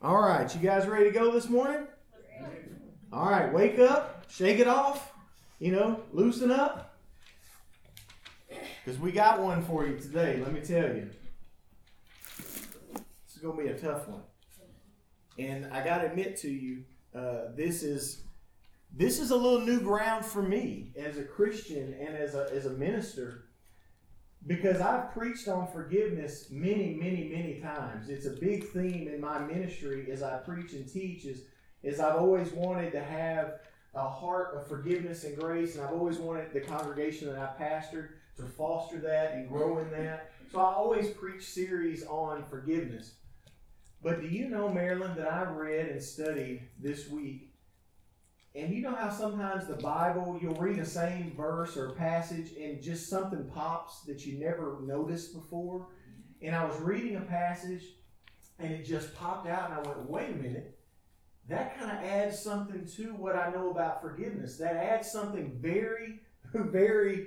All right, you guys ready to go this morning? All right, wake up, shake it off, loosen up. Because we got one for you today, let me tell you. This is going to be a tough one. And I got to admit to you, this is a little new ground for me as a Christian and as a minister. Because I've preached on forgiveness many, many, many times. It's a big theme in my ministry as I preach and teach is I've always wanted to have a heart of forgiveness and grace, and I've always wanted the congregation that I pastored to foster that and grow in that. So I always preach series on forgiveness. But do you know, Marilyn, that I read and studied this week, and you know how sometimes the Bible, you'll read the same verse or passage and just something pops that you never noticed before? And I was reading a passage and it just popped out and I went, wait a minute. That kind of adds something to what I know about forgiveness. That adds something very, very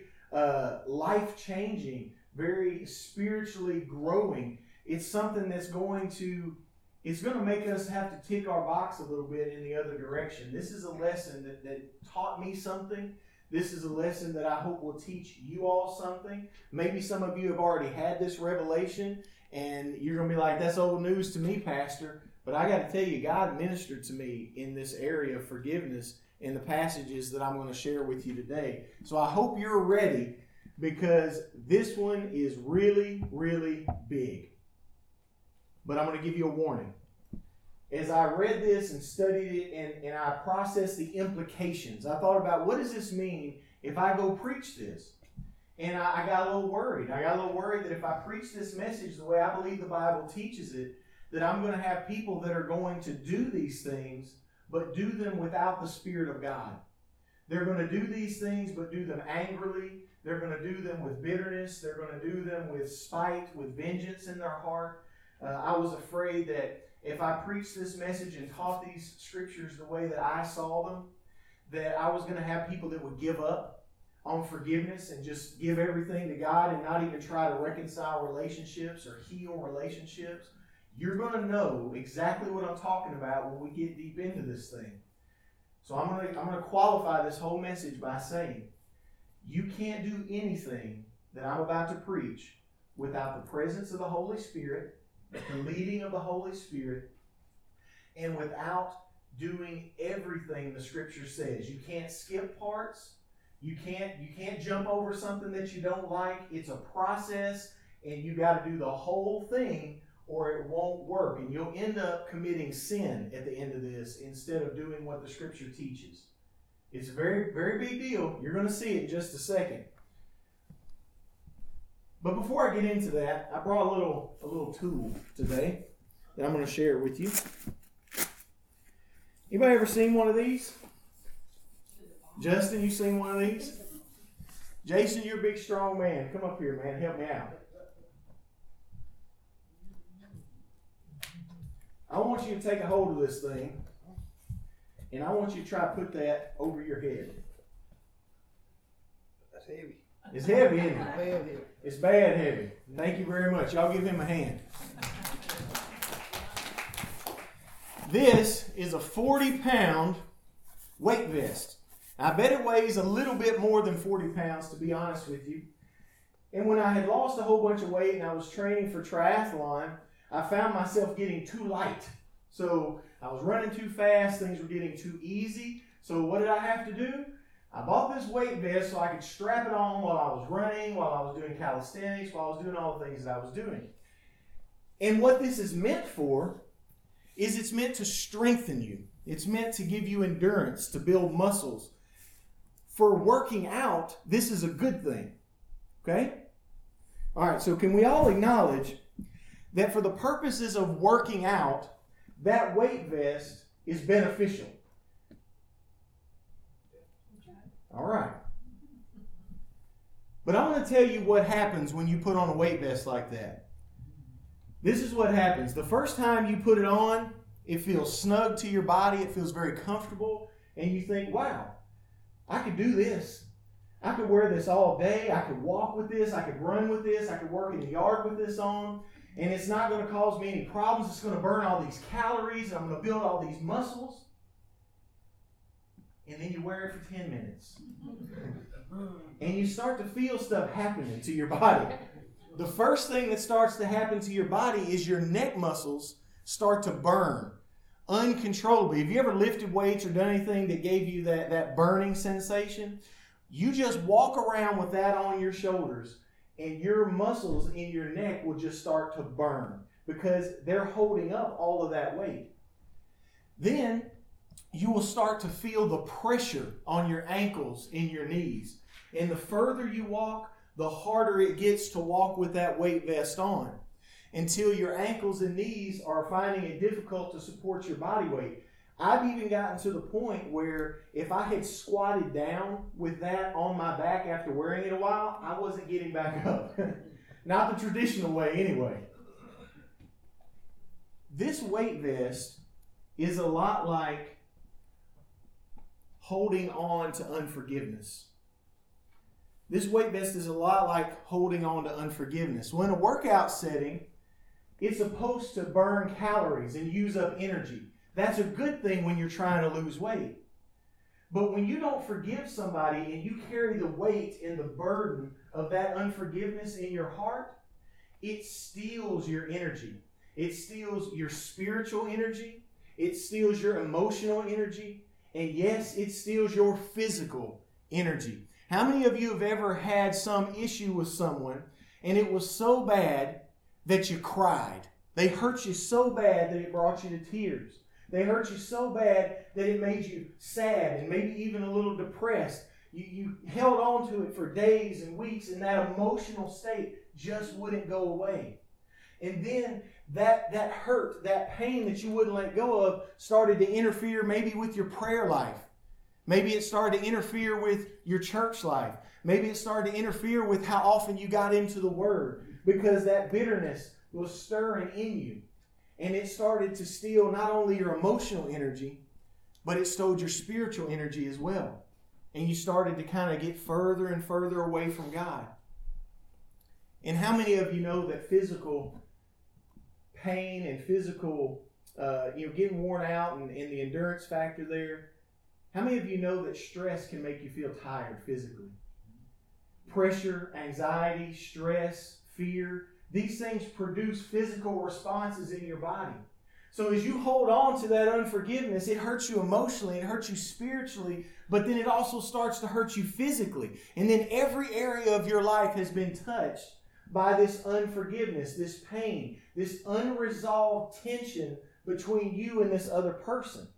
life-changing, very spiritually growing. It's something that's going to make us have to tick our box a little bit in the other direction. This is a lesson that taught me something. This is a lesson that I hope will teach you all something. Maybe some of you have already had this revelation, and you're going to be like, that's old news to me, Pastor. But I got to tell you, God ministered to me in this area of forgiveness in the passages that I'm going to share with you today. So I hope you're ready, because this one is really, really big. But I'm going to give you a warning. As I read this and studied it and I processed the implications, I thought about, what does this mean if I go preach this? And I got a little worried. I got a little worried that if I preach this message the way I believe the Bible teaches it, that I'm going to have people that are going to do these things, but do them without the Spirit of God. They're going to do these things, but do them angrily. They're going to do them with bitterness. They're going to do them with spite, with vengeance in their heart. I was afraid that if I preached this message and taught these scriptures the way that I saw them, that I was going to have people that would give up on forgiveness and just give everything to God and not even try to reconcile relationships or heal relationships. You're going to know exactly what I'm talking about when we get deep into this thing. So I'm going to qualify this whole message by saying, you can't do anything that I'm about to preach without the presence of the Holy Spirit, the leading of the Holy Spirit, and without doing everything the Scripture says. You can't skip parts. You can't jump over something that you don't like. It's a process, and you got to do the whole thing, or it won't work. And you'll end up committing sin at the end of this instead of doing what the Scripture teaches. It's a very, very big deal. You're going to see it in just a second. But before I get into that, I brought a little tool today that I'm going to share with you. Anybody ever seen one of these? Justin, you seen one of these? Jason, you're a big, strong man. Come up here, man. Help me out. I want you to take a hold of this thing, and I want you to try to put that over your head. That's heavy. It's heavy, isn't it? Bad heavy. It's bad heavy. Thank you very much. Y'all give him a hand. This is a 40-pound weight vest. I bet it weighs a little bit more than 40 pounds, to be honest with you. And when I had lost a whole bunch of weight and I was training for triathlon, I found myself getting too light. So I was running too fast. Things were getting too easy. So what did I have to do? I bought this weight vest so I could strap it on while I was running, while I was doing calisthenics, while I was doing all the things that I was doing. And what this is meant for is it's meant to strengthen you. It's meant to give you endurance, to build muscles. For working out, this is a good thing. Okay? All right, so can we all acknowledge that for the purposes of working out, that weight vest is beneficial? All right. But I'm going to tell you what happens when you put on a weight vest like that. This is what happens. The first time you put it on, it feels snug to your body. It feels very comfortable. And you think, wow, I could do this. I could wear this all day. I could walk with this. I could run with this. I could work in the yard with this on. And it's not going to cause me any problems. It's going to burn all these calories, and I'm going to build all these muscles. And then you wear it for 10 minutes. And you start to feel stuff happening to your body. The first thing that starts to happen to your body is your neck muscles start to burn uncontrollably. Have you ever lifted weights or done anything that gave you that burning sensation? You just walk around with that on your shoulders, and your muscles in your neck will just start to burn because they're holding up all of that weight. Then you will start to feel the pressure on your ankles and your knees. And the further you walk, the harder it gets to walk with that weight vest on, until your ankles and knees are finding it difficult to support your body weight. I've even gotten to the point where if I had squatted down with that on my back after wearing it a while, I wasn't getting back up. Not the traditional way anyway. This weight vest is a lot like holding on to unforgiveness. This weight vest is a lot like holding on to unforgiveness. Well, in a workout setting, it's supposed to burn calories and use up energy. That's a good thing when you're trying to lose weight. But when you don't forgive somebody and you carry the weight and the burden of that unforgiveness in your heart, it steals your energy. It steals your spiritual energy. It steals your emotional energy. And yes, it steals your physical energy. How many of you have ever had some issue with someone and it was so bad that you cried? They hurt you so bad that it brought you to tears. They hurt you so bad that it made you sad and maybe even a little depressed. You held on to it for days and weeks, and that emotional state just wouldn't go away. And then that hurt, that pain that you wouldn't let go of started to interfere maybe with your prayer life. Maybe it started to interfere with your church life. Maybe it started to interfere with how often you got into the Word, because that bitterness was stirring in you. And it started to steal not only your emotional energy, but it stole your spiritual energy as well. And you started to kind of get further and further away from God. And how many of you know that physical pain and physical, getting worn out and the endurance factor there, how many of you know that stress can make you feel tired physically? Pressure, anxiety, stress, fear, these things produce physical responses in your body. So as you hold on to that unforgiveness, it hurts you emotionally, it hurts you spiritually, but then it also starts to hurt you physically. And then every area of your life has been touched by this unforgiveness, this pain, this unresolved tension between you and this other person.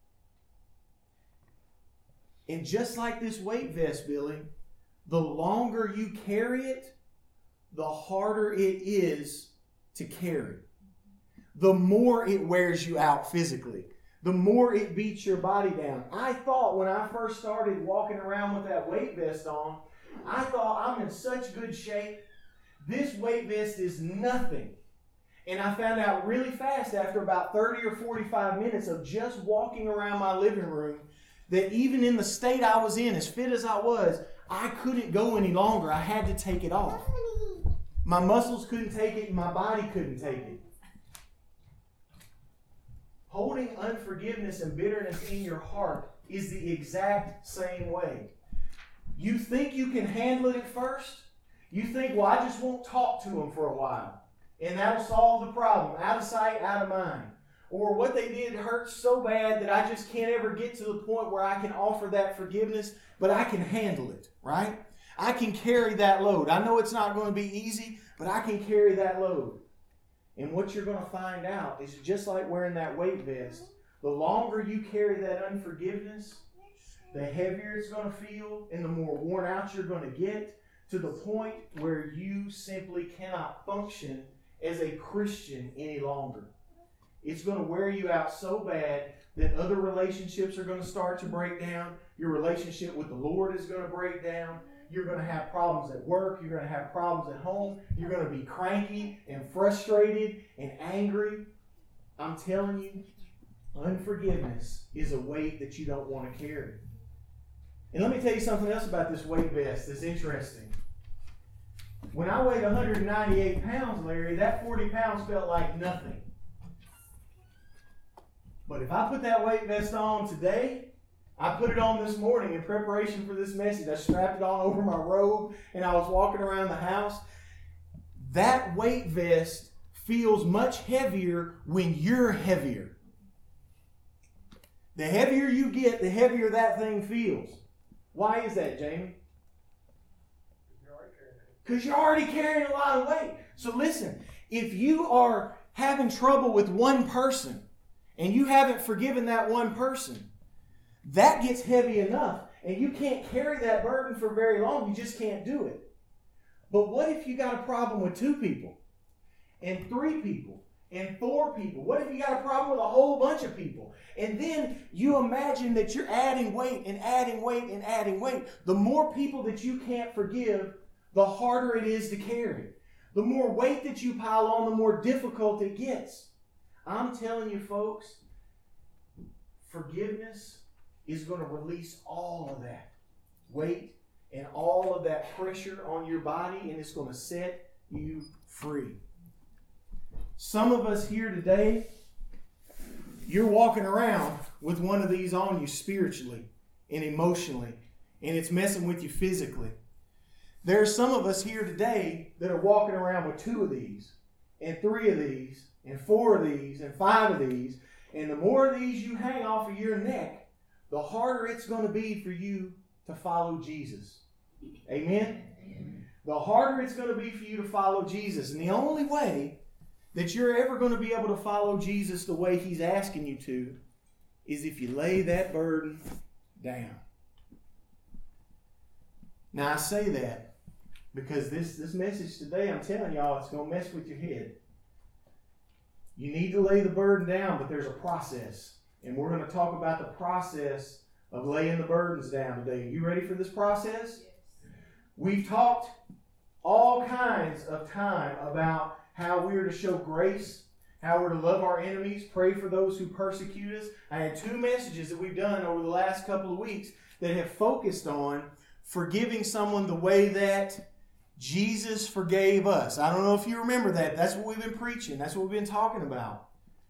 And just like this weight vest, Billy, the longer you carry it, the harder it is to carry. The more it wears you out physically. The more it beats your body down. I thought when I first started walking around with that weight vest on, I thought I'm in such good shape. This weight vest is nothing. And I found out really fast after about 30 or 45 minutes of just walking around my living room that even in the state I was in, as fit as I was, I couldn't go any longer. I had to take it off. My muscles couldn't take it, and my body couldn't take it. Holding unforgiveness and bitterness in your heart is the exact same way. You think you can handle it at first. You think, well, I just won't talk to them for a while, and that'll solve the problem. Out of sight, out of mind. Or what they did hurts so bad that I just can't ever get to the point where I can offer that forgiveness, but I can handle it, right? I can carry that load. I know it's not going to be easy, but I can carry that load. And what you're going to find out is just like wearing that weight vest, the longer you carry that unforgiveness, the heavier it's going to feel and the more worn out you're going to get, to the point where you simply cannot function as a Christian any longer. It's going to wear you out so bad that other relationships are going to start to break down. Your relationship with the Lord is going to break down. You're going to have problems at work. You're going to have problems at home. You're going to be cranky and frustrated and angry. I'm telling you, unforgiveness is a weight that you don't want to carry. And let me tell you something else about this weight vest that's interesting. When I weighed 198 pounds, Larry, that 40 pounds felt like nothing. But if I put that weight vest on today, I put it on this morning in preparation for this message. I strapped it on over my robe and I was walking around the house. That weight vest feels much heavier when you're heavier. The heavier you get, the heavier that thing feels. Why is that, Jamie? Because you're already carrying a lot of weight. So listen, if you are having trouble with one person and you haven't forgiven that one person, that gets heavy enough and you can't carry that burden for very long. You just can't do it. But what if you got a problem with 2 people and 3 people and 4 people? What if you got a problem with a whole bunch of people? And then you imagine that you're adding weight and adding weight and adding weight. The more people that you can't forgive, the harder it is to carry. The more weight that you pile on, the more difficult it gets. I'm telling you, folks, forgiveness is going to release all of that weight and all of that pressure on your body, and it's going to set you free. Some of us here today, you're walking around with one of these on you spiritually and emotionally, and it's messing with you physically. There are some of us here today that are walking around with 2 of these, and 3 of these, and 4 of these, and 5 of these, and the more of these you hang off of your neck, the harder it's going to be for you to follow Jesus. Amen? The harder it's going to be for you to follow Jesus. And the only way that you're ever going to be able to follow Jesus the way He's asking you to is if you lay that burden down. Now I say that because this message today, I'm telling y'all, it's going to mess with your head. You need to lay the burden down, but there's a process. And we're going to talk about the process of laying the burdens down today. You ready for this process? Yes. We've talked all kinds of time about how we are to show grace, how we're to love our enemies, pray for those who persecute us. I had 2 messages that we've done over the last couple of weeks that have focused on forgiving someone the way that Jesus forgave us. I don't know if you remember that. That's what we've been preaching. That's what we've been talking about.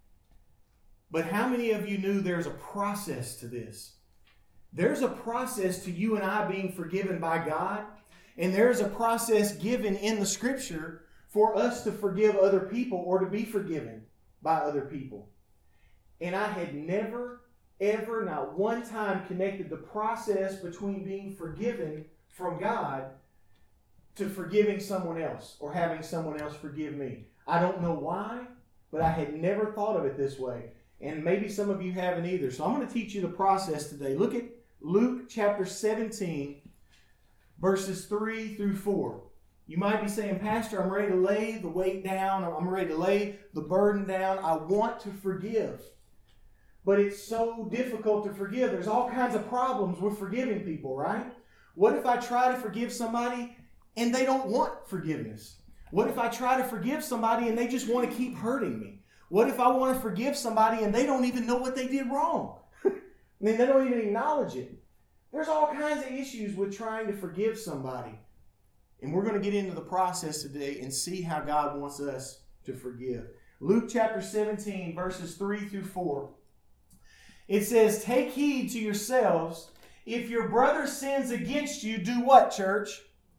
But how many of you knew there's a process to this? There's a process to you and I being forgiven by God. And there's a process given in the Scripture for us to forgive other people or to be forgiven by other people. And I had never, ever, not one time connected the process between being forgiven from God to forgiving someone else or having someone else forgive me. I don't know why, but I had never thought of it this way. And maybe some of you haven't either. So I'm going to teach you the process today. Look at Luke chapter 17, verses 3 through 4. You might be saying, Pastor, I'm ready to lay the weight down. I'm ready to lay the burden down. I want to forgive. But it's so difficult to forgive. There's all kinds of problems with forgiving people, right? What if I try to forgive somebody and they don't want forgiveness? What if I try to forgive somebody and they just want to keep hurting me? What if I want to forgive somebody and they don't even know what they did wrong? I mean, they don't even acknowledge it. There's all kinds of issues with trying to forgive somebody. And we're going to get into the process today and see how God wants us to forgive. Luke chapter 17, verses 3 through 4. It says, "Take heed to yourselves. If your brother sins against you, do what, church?"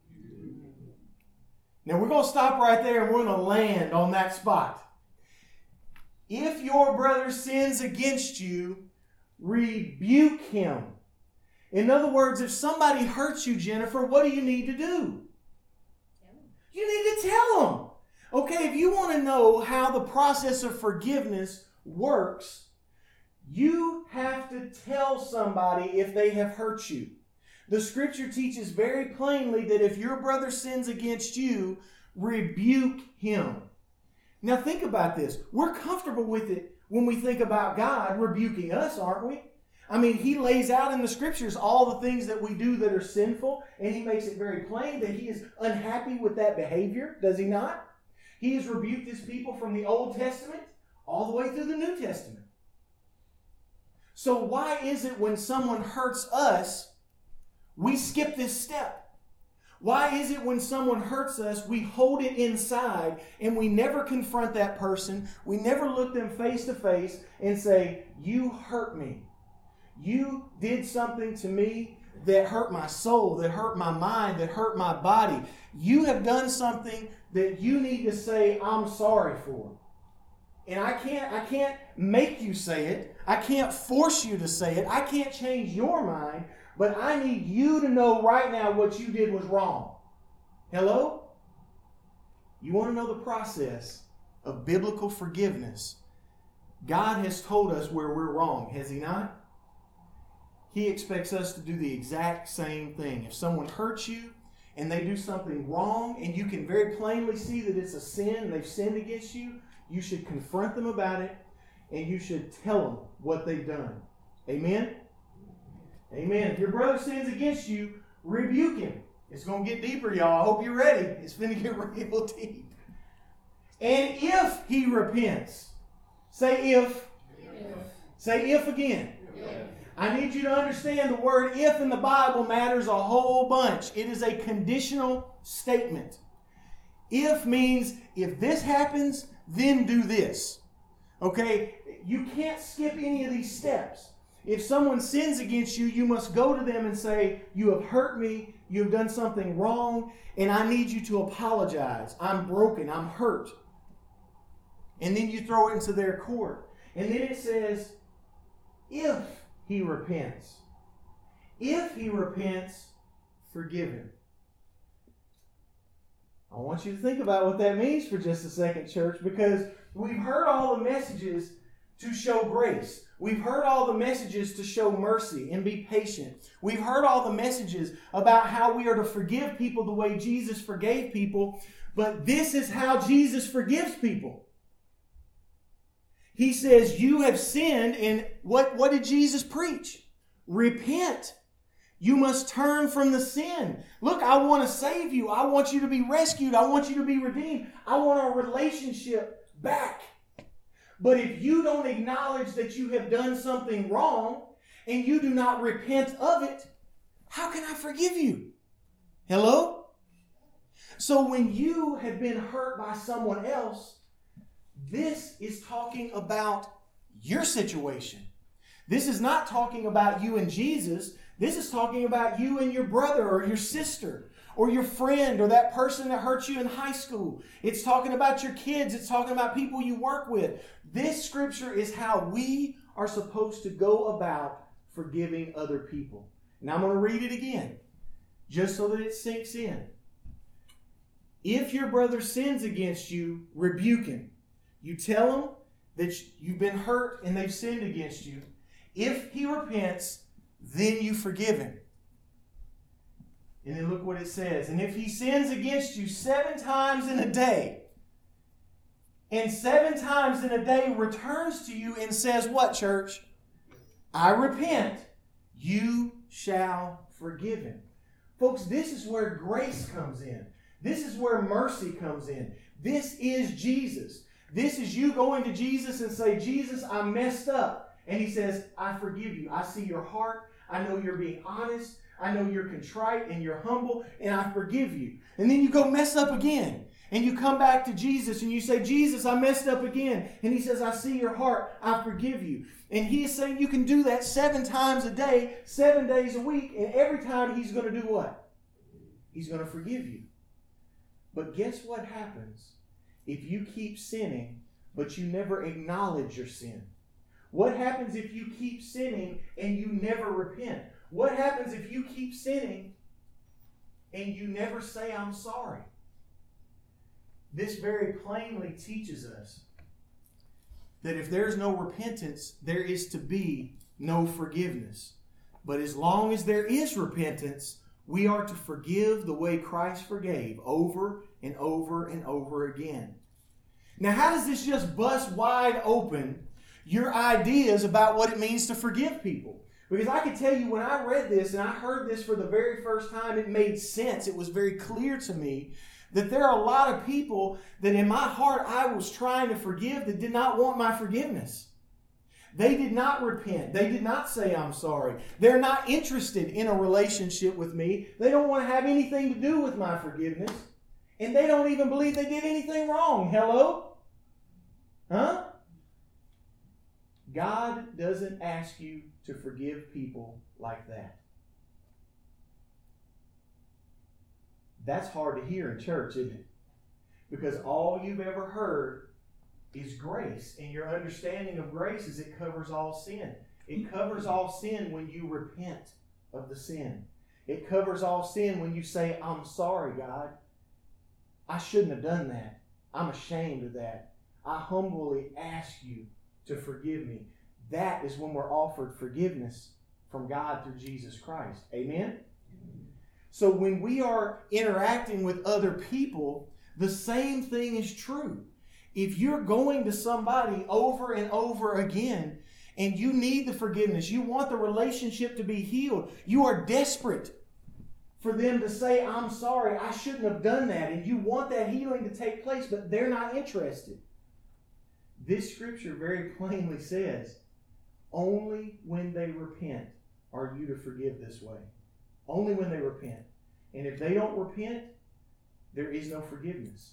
Now we're going to stop right there and we're going to land on that spot. If your brother sins against you, rebuke him. In other words, if somebody hurts you, Jennifer, what do you need to do? You need to tell them. Okay, if you want to know how the process of forgiveness works, you have to tell somebody if they have hurt you. The Scripture teaches very plainly that if your brother sins against you, rebuke him. Now think about this. We're comfortable with it when we think about God rebuking us, aren't we? I mean, He lays out in the Scriptures all the things that we do that are sinful, and He makes it very plain that He is unhappy with that behavior, does He not? He has rebuked His people from the Old Testament all the way through the New Testament. So why is it when someone hurts us, we skip this step? Why is it when someone hurts us, we hold it inside and we never confront that person? We never look them face to face and say, you hurt me. You did something to me that hurt my soul, that hurt my mind, that hurt my body. You have done something that you need to say, I'm sorry for. And I can't make you say it. I can't force you to say it. I can't change your mind. But I need you to know right now what you did was wrong. Hello? You want to know the process of biblical forgiveness? God has told us where we're wrong, has He not? He expects us to do the exact same thing. If someone hurts you and they do something wrong and you can very plainly see that it's a sin and they've sinned against you, you should confront them about it and you should tell them what they've done. Amen? Amen. If your brother sins against you, rebuke him. It's going to get deeper, y'all. I hope you're ready. It's going to get real deep. And if he repents, say if. Say if again. If. I need you to understand the word if in the Bible matters a whole bunch. It is a conditional statement. If means if this happens, then do this. Okay? You can't skip any of these steps. If someone sins against you, you must go to them and say, you have hurt me, you have done something wrong, and I need you to apologize. I'm broken, I'm hurt. And then you throw it into their court. And then it says, if he repents. If he repents, forgive him. I want you to think about what that means for just a second, church, because we've heard all the messages to show grace. We've heard all the messages to show mercy and be patient. We've heard all the messages about how we are to forgive people the way Jesus forgave people. But this is how Jesus forgives people. He says, you have sinned, and what did Jesus preach? Repent. You must turn from the sin. Look, I want to save you. I want you to be rescued. I want you to be redeemed. I want our relationship back. But if you don't acknowledge that you have done something wrong and you do not repent of it, how can I forgive you? Hello? So when you have been hurt by someone else, this is talking about your situation. This is not talking about you and Jesus. This is talking about you and your brother or your sister or your friend or that person that hurt you in high school. It's talking about your kids. It's talking about people you work with. This scripture is how we are supposed to go about forgiving other people. Now I'm going to read it again, just so that it sinks in. If your brother sins against you, rebuke him. You tell him that you've been hurt and they've sinned against you. If he repents, then you forgive him. And then look what it says. And if he sins against you 7 times in a day, and 7 times in a day returns to you and says, what, church? I repent, you shall forgive him. Folks, this is where grace comes in. This is where mercy comes in. This is Jesus. This is you going to Jesus and say, Jesus, I messed up. And he says, I forgive you. I see your heart. I know you're being honest. I know you're contrite and you're humble, and I forgive you. And then you go mess up again. And you come back to Jesus and you say, Jesus, I messed up again. And he says, I see your heart. I forgive you. And he is saying you can do that 7 times a day, 7 days a week. And every time he's going to do what? He's going to forgive you. But guess what happens if you keep sinning, but you never acknowledge your sin? What happens if you keep sinning and you never repent? What happens if you keep sinning and you never say, I'm sorry? This very plainly teaches us that if there's no repentance, there is to be no forgiveness. But as long as there is repentance, we are to forgive the way Christ forgave over and over and over again. Now, how does this just bust wide open your ideas about what it means to forgive people? Because I can tell you when I read this and I heard this for the very first time, it made sense. It was very clear to me that there are a lot of people that in my heart I was trying to forgive that did not want my forgiveness. They did not repent. They did not say, I'm sorry. They're not interested in a relationship with me. They don't want to have anything to do with my forgiveness. And they don't even believe they did anything wrong. Hello? Huh? God doesn't ask you to forgive people like that. That's hard to hear in church, isn't it? Because all you've ever heard is grace. And your understanding of grace is it covers all sin. It covers all sin when you repent of the sin. It covers all sin when you say, I'm sorry, God. I shouldn't have done that. I'm ashamed of that. I humbly ask you to forgive me. That is when we're offered forgiveness from God through Jesus Christ. Amen? So when we are interacting with other people, the same thing is true. If you're going to somebody over and over again and you need the forgiveness, you want the relationship to be healed, you are desperate for them to say, I'm sorry, I shouldn't have done that, and you want that healing to take place, but they're not interested. This scripture very plainly says, only when they repent are you to forgive this way. Only when they repent. And if they don't repent, there is no forgiveness.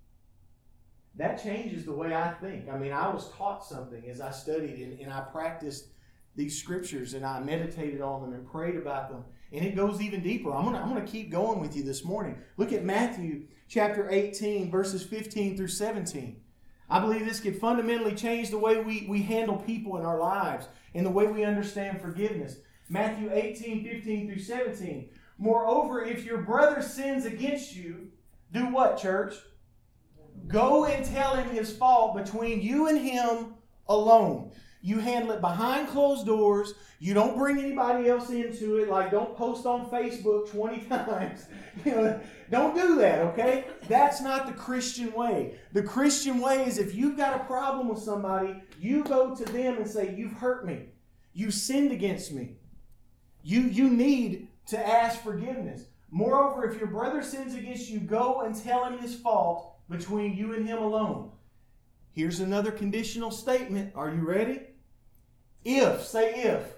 That changes the way I think. I mean, I was taught something as I studied and I practiced these scriptures and I meditated on them and prayed about them. And it goes even deeper. I'm going to keep going with you this morning. Look at Matthew chapter 18, verses 15 through 17. I believe this could fundamentally change the way we handle people in our lives and the way we understand forgiveness. Matthew 18, 15 through 17. Moreover, if your brother sins against you, do what, church? Go and tell him his fault between you and him alone. You handle it behind closed doors. You don't bring anybody else into it. Like, don't post on Facebook 20 times. Don't do that, okay? That's not the Christian way. The Christian way is if you've got a problem with somebody, you go to them and say, you've hurt me. You've sinned against me. You need to ask forgiveness. Moreover, if your brother sins against you, go and tell him his fault between you and him alone. Here's another conditional statement. Are you ready? If, say if.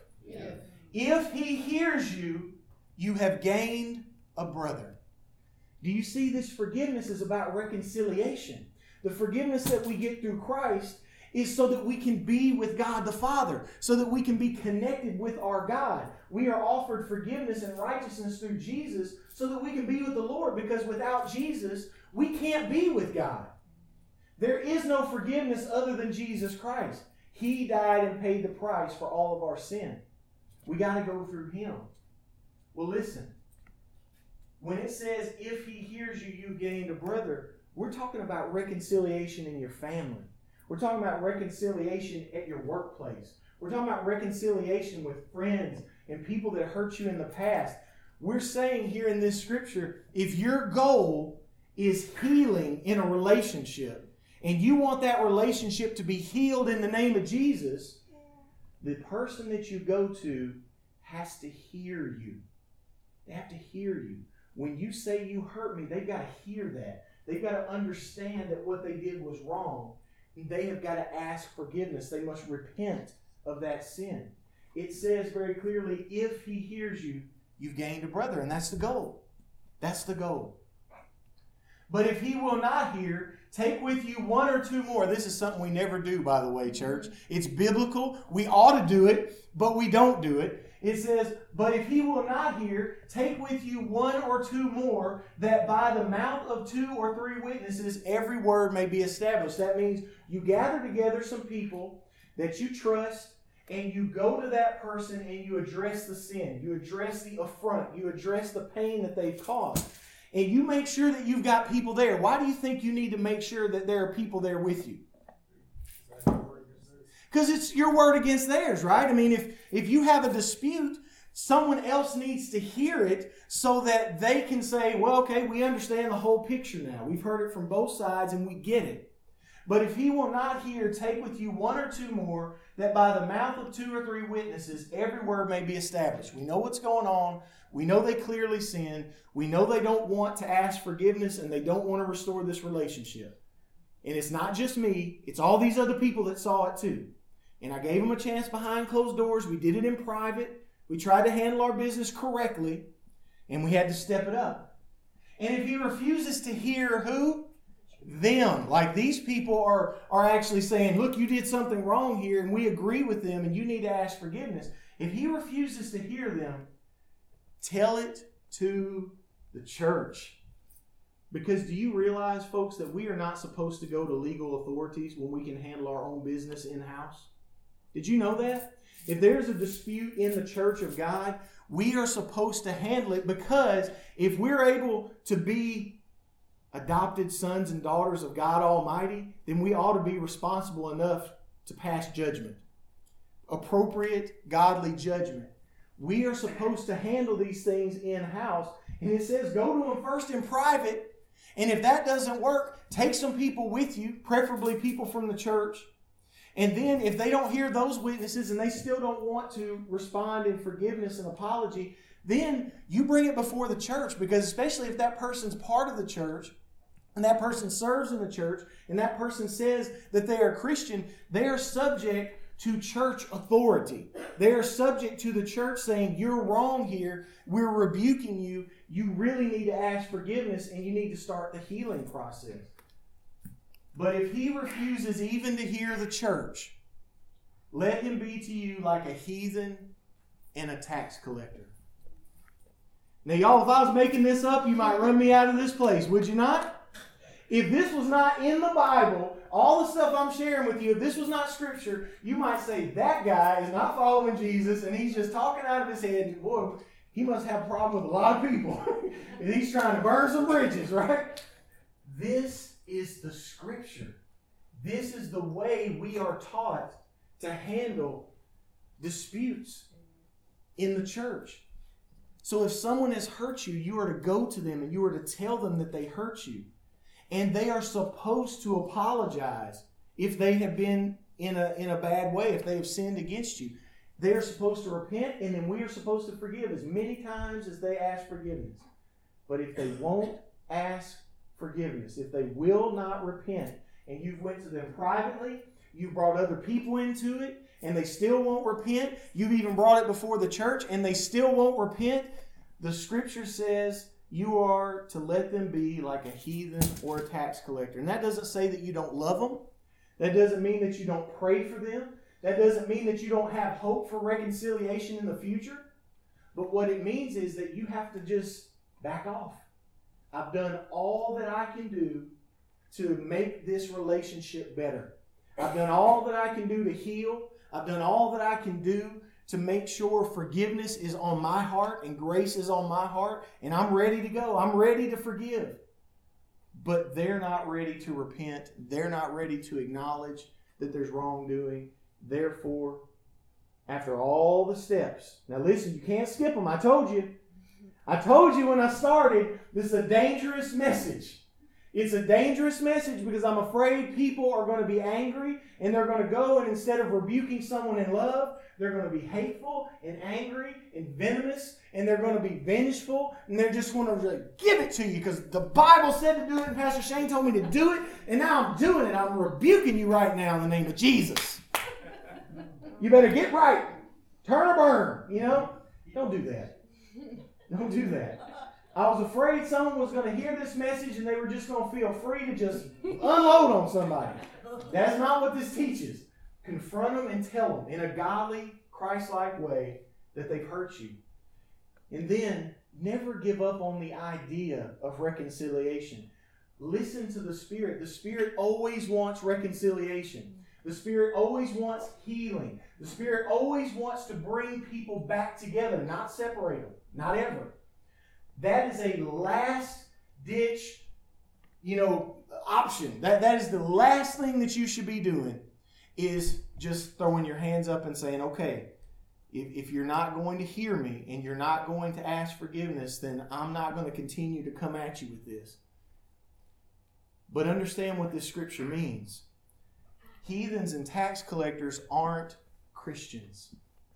If he hears you, you have gained a brother. Do you see this forgiveness is about reconciliation? The forgiveness that we get through Christ is so that we can be with God the Father, so that we can be connected with our God. We are offered forgiveness and righteousness through Jesus so that we can be with the Lord, because without Jesus, we can't be with God. There is no forgiveness other than Jesus Christ. He died and paid the price for all of our sin. We got to go through Him. Well, listen. When it says, if he hears you, you've gained a brother, we're talking about reconciliation in your family. We're talking about reconciliation at your workplace. We're talking about reconciliation with friends and people that hurt you in the past. We're saying here in this scripture, if your goal is healing in a relationship, and you want that relationship to be healed in the name of Jesus, the person that you go to has to hear you. They have to hear you. When you say you hurt me, they've got to hear that. They've got to understand that what they did was wrong. They have got to ask forgiveness. They must repent of that sin. It says very clearly, if he hears you, you've gained a brother. And that's the goal. That's the goal. But if he will not hear, take with you one or two more. This is something we never do, by the way, church. It's biblical. We ought to do it, but we don't do it. It says, but if he will not hear, take with you one or two more, that by the mouth of 2 or 3 witnesses every word may be established. That means you gather together some people that you trust, and you go to that person and you address the sin. You address the affront. You address the pain that they've caused. And you make sure that you've got people there. Why do you think you need to make sure that there are people there with you? Because it's your word against theirs, right? I mean, if you have a dispute, someone else needs to hear it so that they can say, well, okay, we understand the whole picture now. We've heard it from both sides and we get it. But if he will not hear, take with you one or two more, that by the mouth of 2 or 3 witnesses every word may be established. We know what's going on. We know they clearly sinned. We know they don't want to ask forgiveness and they don't want to restore this relationship. And it's not just me. It's all these other people that saw it too. And I gave him a chance behind closed doors. We did it in private. We tried to handle our business correctly. And we had to step it up. And if he refuses to hear who? Them. Like these people are actually saying, look, you did something wrong here, and we agree with them, and you need to ask forgiveness. If he refuses to hear them, tell it to the church. Because do you realize, folks, that we are not supposed to go to legal authorities when we can handle our own business in-house? Did you know that? If there's a dispute in the church of God, we are supposed to handle it, because if we're able to be adopted sons and daughters of God Almighty, then we ought to be responsible enough to pass judgment. Appropriate, godly judgment. We are supposed to handle these things in-house. And it says go to them first in private. And if that doesn't work, take some people with you, preferably people from the church. And then if they don't hear those witnesses and they still don't want to respond in forgiveness and apology, then you bring it before the church. Because especially if that person's part of the church and that person serves in the church and that person says that they are Christian, they are subject to church authority. They are subject to the church saying, you're wrong here. We're rebuking you. You really need to ask forgiveness and you need to start the healing process. But if he refuses even to hear the church, let him be to you like a heathen and a tax collector. Now, y'all, if I was making this up, you might run me out of this place, would you not? If this was not in the Bible, all the stuff I'm sharing with you, if this was not Scripture, you might say, that guy is not following Jesus and he's just talking out of his head. And boy, he must have a problem with a lot of people. And he's trying to burn some bridges, right? This is the Scripture. This is the way we are taught to handle disputes in the church. So if someone has hurt you, you are to go to them and you are to tell them that they hurt you. And they are supposed to apologize if they have been in a bad way, if they have sinned against you. They are supposed to repent, and then we are supposed to forgive as many times as they ask forgiveness. But if they won't ask forgiveness, if they will not repent, and you've went to them privately, you've brought other people into it, and they still won't repent, you've even brought it before the church, and they still won't repent, the Scripture says you are to let them be like a heathen or a tax collector. And that doesn't say that you don't love them. That doesn't mean that you don't pray for them. That doesn't mean that you don't have hope for reconciliation in the future. But what it means is that you have to just back off. I've done all that I can do to make this relationship better. I've done all that I can do to heal. I've done all that I can do to make sure forgiveness is on my heart and grace is on my heart, and I'm ready to go. I'm ready to forgive. But they're not ready to repent. They're not ready to acknowledge that there's wrongdoing. Therefore, after all the steps, now listen, you can't skip them. I told you. I told you when I started, this is a dangerous message. It's a dangerous message because I'm afraid people are going to be angry and they're going to go and instead of rebuking someone in love, they're going to be hateful and angry and venomous and they're going to be vengeful and they're just going to really give it to you because the Bible said to do it and Pastor Shane told me to do it and now I'm doing it. I'm rebuking you right now in the name of Jesus. You better get right. Turn or burn, you know? Don't do that. Don't do that. I was afraid someone was going to hear this message and they were just going to feel free to just unload on somebody. That's not what this teaches. Confront them and tell them in a godly, Christ-like way that they've hurt you. And then never give up on the idea of reconciliation. Listen to the Spirit. The Spirit always wants reconciliation. The Spirit always wants healing. The Spirit always wants to bring people back together, not separate them, not ever. That is a last-ditch, option. That is the last thing that you should be doing is just throwing your hands up and saying, okay, if you're not going to hear me and you're not going to ask forgiveness, then I'm not going to continue to come at you with this. But understand what this scripture means. Heathens and tax collectors aren't Christians.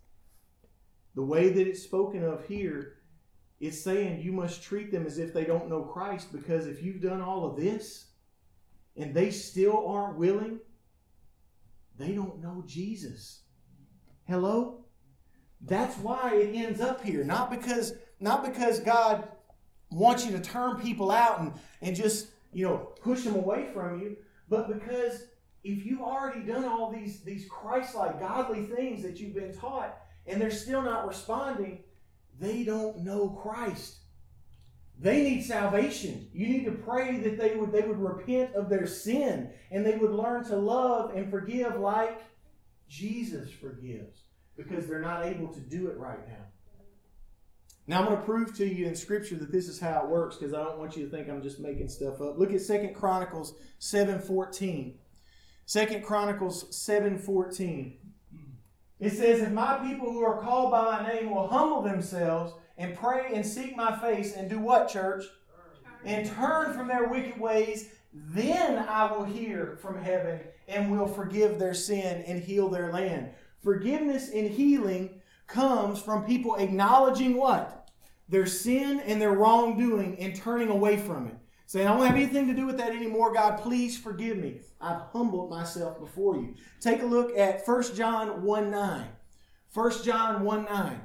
The way that it's spoken of here, it's saying you must treat them as if they don't know Christ, because if you've done all of this and they still aren't willing, They don't know Jesus. Hello? That's why it ends up here. Not because God wants you to turn people out and just, push them away from you, but because if you've already done all these Christ-like, godly things that you've been taught, and they're still not responding, they don't know Christ. They need salvation. You need to pray that they would repent of their sin, and they would learn to love and forgive like Jesus forgives, because they're not able to do it right now. Now I'm going to prove to you in Scripture that this is how it works, because I don't want you to think I'm just making stuff up. Look at 2 Chronicles 7:14. 2 Chronicles 7:14. It says, if my people who are called by my name will humble themselves and pray and seek my face and do what, church? And turn from their wicked ways, then I will hear from heaven and will forgive their sin and heal their land. Forgiveness and healing comes from people acknowledging what? Their sin and their wrongdoing and turning away from it. Saying, I don't have anything to do with that anymore. God, please forgive me. I've humbled myself before you. Take a look at 1 John 1:9. 1 John 1:9.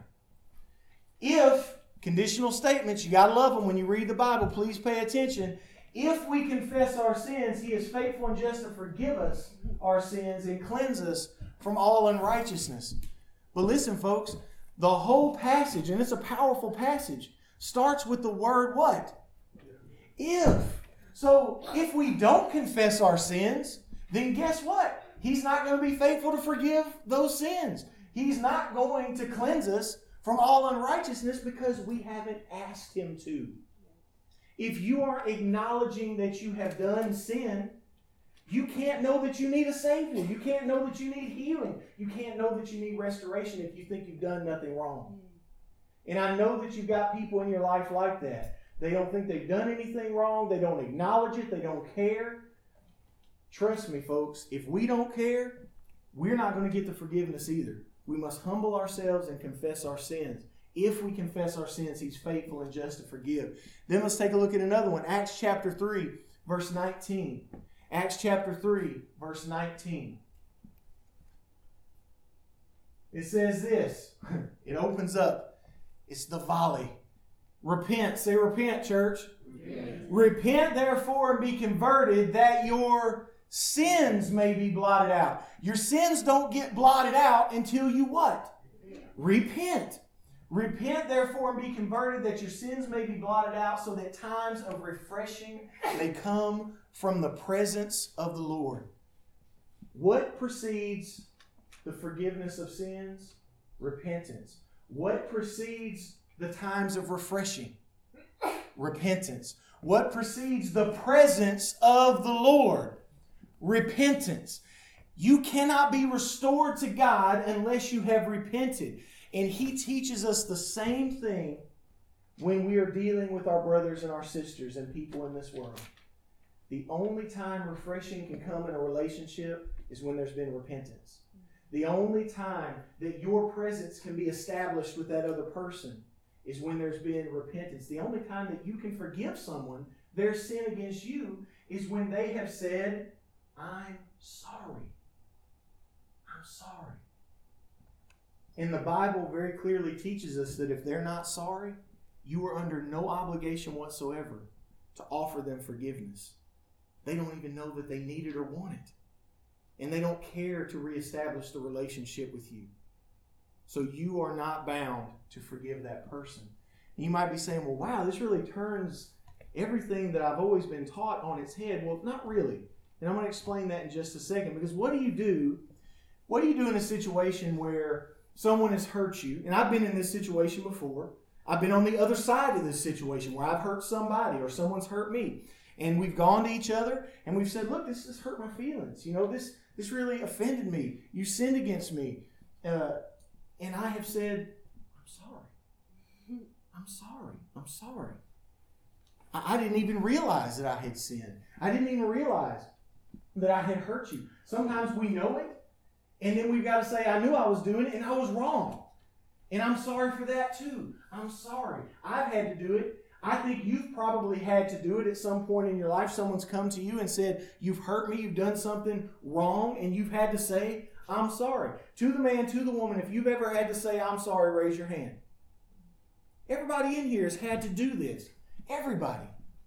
If, conditional statements, you got to love them when you read the Bible. Please pay attention. If we confess our sins, He is faithful and just to forgive us our sins and cleanse us from all unrighteousness. But listen, folks, the whole passage, and it's a powerful passage, starts with the word what? If. So if we don't confess our sins, then guess what? He's not going to be faithful to forgive those sins. He's not going to cleanse us from all unrighteousness because we haven't asked Him to. If you are acknowledging that you have done sin, you can't know that you need a Savior. You can't know that you need healing. You can't know that you need restoration if you think you've done nothing wrong. And I know that you've got people in your life like that. They don't think they've done anything wrong. They don't acknowledge it. They don't care. Trust me, folks, if we don't care, we're not going to get the forgiveness either. We must humble ourselves and confess our sins. If we confess our sins, He's faithful and just to forgive. Then let's take a look at another one. Acts chapter 3, verse 19. Acts chapter 3, verse 19. It says this. It opens up. It's the volley. Repent. Say repent, church. Repent. Repent, therefore, and be converted, that your sins may be blotted out. Your sins don't get blotted out until you what? Repent. Repent, therefore, and be converted, that your sins may be blotted out, so that times of refreshing may come from the presence of the Lord. What precedes the forgiveness of sins? Repentance. What precedes the times of refreshing? Repentance. What precedes the presence of the Lord? Repentance. You cannot be restored to God unless you have repented. And He teaches us the same thing when we are dealing with our brothers and our sisters and people in this world. The only time refreshing can come in a relationship is when there's been repentance. The only time that your presence can be established with that other person is when there's been repentance. The only time that you can forgive someone their sin against you is when they have said, I'm sorry. I'm sorry. And the Bible very clearly teaches us that if they're not sorry, you are under no obligation whatsoever to offer them forgiveness. They don't even know that they need it or want it. And they don't care to reestablish the relationship with you. So you are not bound to forgive that person. And you might be saying, well, wow, this really turns everything that I've always been taught on its head. Well, not really. And I'm going to explain that in just a second. Because what do you do? What do you do in a situation where someone has hurt you? And I've been in this situation before. I've been on the other side of this situation where I've hurt somebody or someone's hurt me. And we've gone to each other and we've said, look, this hurt my feelings. You know, this really offended me. You sinned against me. And I have said, I'm sorry. I'm sorry. I'm sorry. I didn't even realize that I had sinned. I didn't even realize that I had hurt you. Sometimes we know it, and then we've got to say, I knew I was doing it, and I was wrong. And I'm sorry for that too. I'm sorry. I've had to do it. I think you've probably had to do it at some point in your life. Someone's come to you and said, you've hurt me, you've done something wrong, and you've had to say, I'm sorry. To the man, to the woman, if you've ever had to say, I'm sorry, raise your hand. Everybody in here has had to do this. Everybody.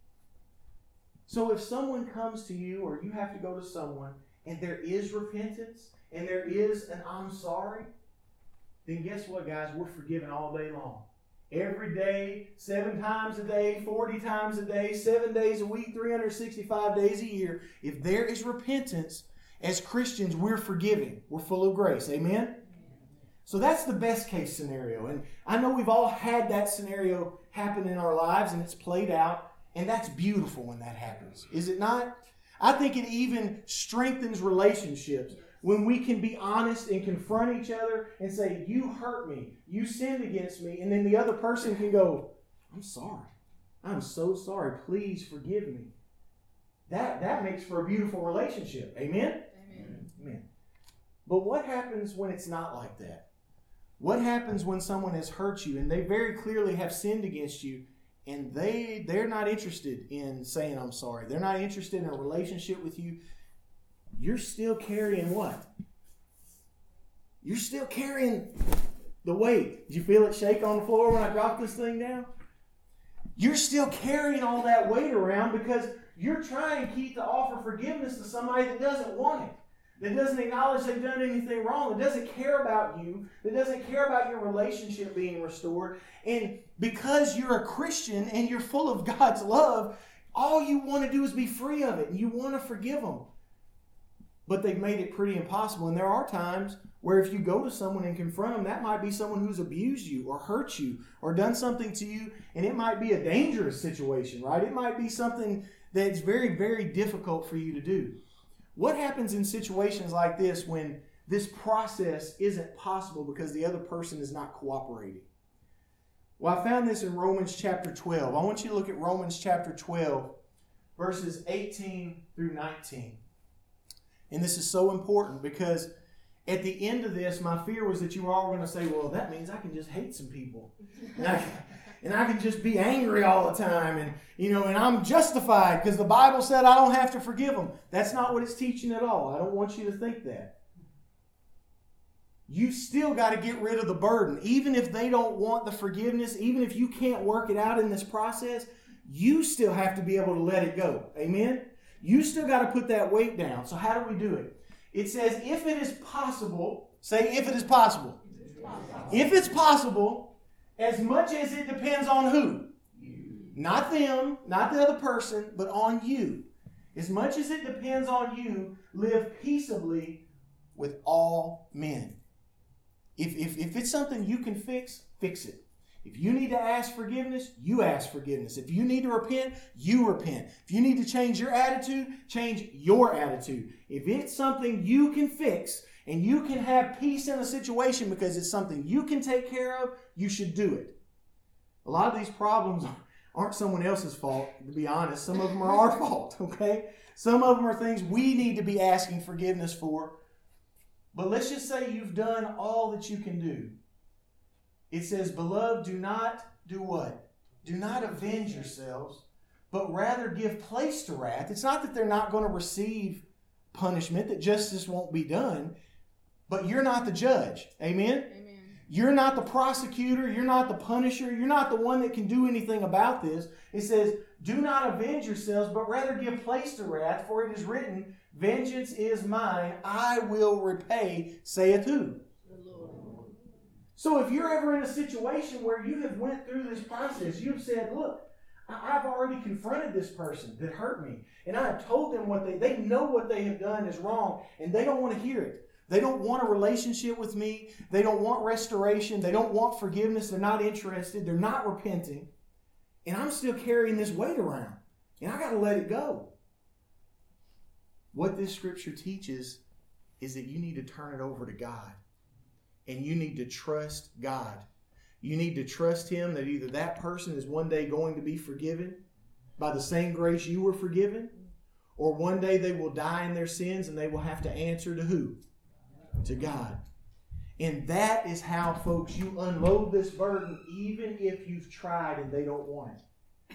So if someone comes to you or you have to go to someone and there is repentance and there is an I'm sorry, then guess what, guys? We're forgiven all day long. Every day, 7 times a day, 40 times a day, 7 days a week, 365 days a year. If there is repentance, as Christians, we're forgiving. We're full of grace. Amen? So that's the best case scenario. And I know we've all had that scenario happen in our lives and it's played out. And that's beautiful when that happens. Is it not? I think it even strengthens relationships when we can be honest and confront each other and say, you hurt me, you sinned against me, and then the other person can go, I'm sorry. I'm so sorry. Please forgive me. That makes for a beautiful relationship. Amen? Amen. Amen. But what happens when it's not like that? What happens when someone has hurt you and they very clearly have sinned against you and they're not interested in saying I'm sorry? They're not interested in a relationship with you. You're still carrying what? You're still carrying the weight. Did you feel it shake on the floor when I dropped this thing down? You're still carrying all that weight around because you're trying to keep the offer of forgiveness to somebody that doesn't want it, that doesn't acknowledge they've done anything wrong, that doesn't care about you, that doesn't care about your relationship being restored. And because you're a Christian and you're full of God's love, all you want to do is be free of it and you want to forgive them. But they've made it pretty impossible. And there are times where if you go to someone and confront them, that might be someone who's abused you or hurt you or done something to you. And it might be a dangerous situation, right? It might be something that's very, very difficult for you to do. What happens in situations like this when this process isn't possible because the other person is not cooperating? Well, I found this in Romans chapter 12. I want you to look at Romans chapter 12, verses 18 through 19. And this is so important because at the end of this, my fear was that you were all going to say, well, that means I can just hate some people. And I can just be angry all the time. And I'm justified because the Bible said I don't have to forgive them. That's not what it's teaching at all. I don't want you to think that. You still got to get rid of the burden. Even if they don't want the forgiveness, even if you can't work it out in this process, you still have to be able to let it go. Amen? You still got to put that weight down. So how do we do it? It says, if it is possible, say if it is possible. If it's possible, as much as it depends on who? You. Not them, not the other person, but on you. As much as it depends on you, live peaceably with all men. If it's something you can fix, fix it. If you need to ask forgiveness, you ask forgiveness. If you need to repent, you repent. If you need to change your attitude, change your attitude. If it's something you can fix and you can have peace in a situation because it's something you can take care of, you should do it. A lot of these problems aren't someone else's fault, to be honest. Some of them are our fault, okay? Some of them are things we need to be asking forgiveness for. But let's just say you've done all that you can do. It says, beloved, do not do what? Do not avenge yourselves, but rather give place to wrath. It's not that they're not going to receive punishment, that justice won't be done, but you're not the judge. Amen? Amen. You're not the prosecutor. You're not the punisher. You're not the one that can do anything about this. It says, do not avenge yourselves, but rather give place to wrath, for it is written, vengeance is mine, I will repay, saith who? So if you're ever in a situation where you have went through this process, you've said, look, I've already confronted this person that hurt me. And I have told them what they know what they have done is wrong, and they don't want to hear it. They don't want a relationship with me. They don't want restoration. They don't want forgiveness. They're not interested. They're not repenting. And I'm still carrying this weight around. And I got to let it go. What this scripture teaches is that you need to turn it over to God. And you need to trust God. You need to trust Him that either that person is one day going to be forgiven by the same grace you were forgiven, or one day they will die in their sins and they will have to answer to who? To God. And that is how, folks, you unload this burden even if you've tried and they don't want it.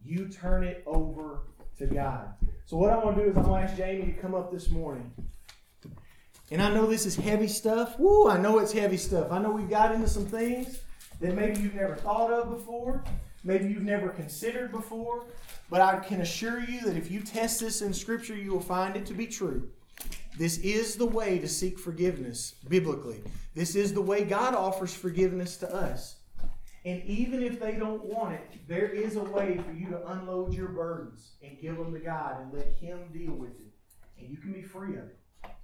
You turn it over to God. So what I'm going to do is I'm going to ask Jamie to come up this morning. And I know this is heavy stuff. Woo, I know it's heavy stuff. I know we've got into some things that maybe you've never thought of before. Maybe you've never considered before. But I can assure you that if you test this in Scripture, you will find it to be true. This is the way to seek forgiveness biblically. This is the way God offers forgiveness to us. And even if they don't want it, there is a way for you to unload your burdens and give them to God and let Him deal with it. And you can be free of it.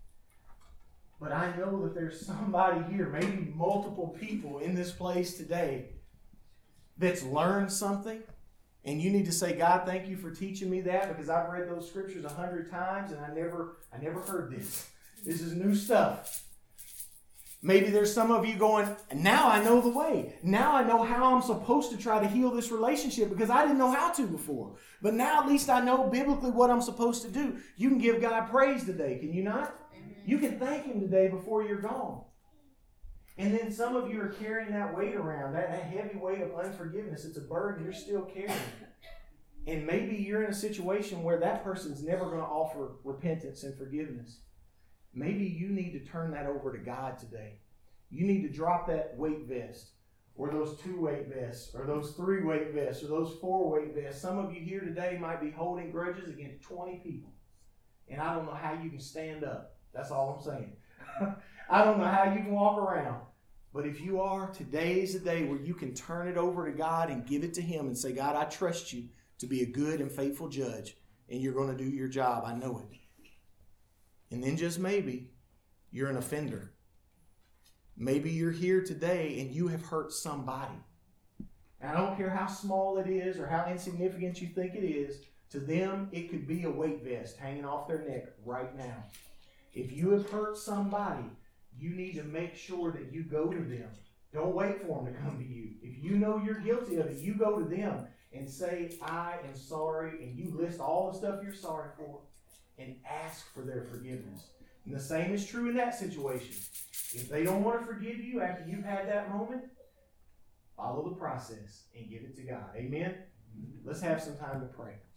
But I know that there's somebody here, maybe multiple people in this place today, that's learned something. And you need to say, God, thank you for teaching me that, because I've read those scriptures 100 times and I never heard this. This is new stuff. Maybe there's some of you going, now I know the way. Now I know how I'm supposed to try to heal this relationship, because I didn't know how to before. But now at least I know biblically what I'm supposed to do. You can give God praise today, can you not? Amen. You can thank Him today before you're gone. And then some of you are carrying that weight around, that heavy weight of unforgiveness. It's a burden you're still carrying. And maybe you're in a situation where that person's never going to offer repentance and forgiveness. Maybe you need to turn that over to God today. You need to drop that weight vest, or those 2 weight vests, or those 3 weight vests, or those 4 weight vests. Some of you here today might be holding grudges against 20 people. And I don't know how you can stand up. That's all I'm saying. I don't know how you can walk around. But if you are, today is the day where you can turn it over to God and give it to Him and say, God, I trust you to be a good and faithful judge, and you're going to do your job. I know it. And then just maybe you're an offender. Maybe you're here today and you have hurt somebody. And I don't care how small it is or how insignificant you think it is. To them, it could be a weight vest hanging off their neck right now. If you have hurt somebody, you need to make sure that you go to them. Don't wait for them to come to you. If you know you're guilty of it, you go to them and say, I am sorry, and you list all the stuff you're sorry for and ask for their forgiveness. And the same is true in that situation. If they don't want to forgive you after you've had that moment, follow the process and give it to God. Amen? Let's have some time to pray.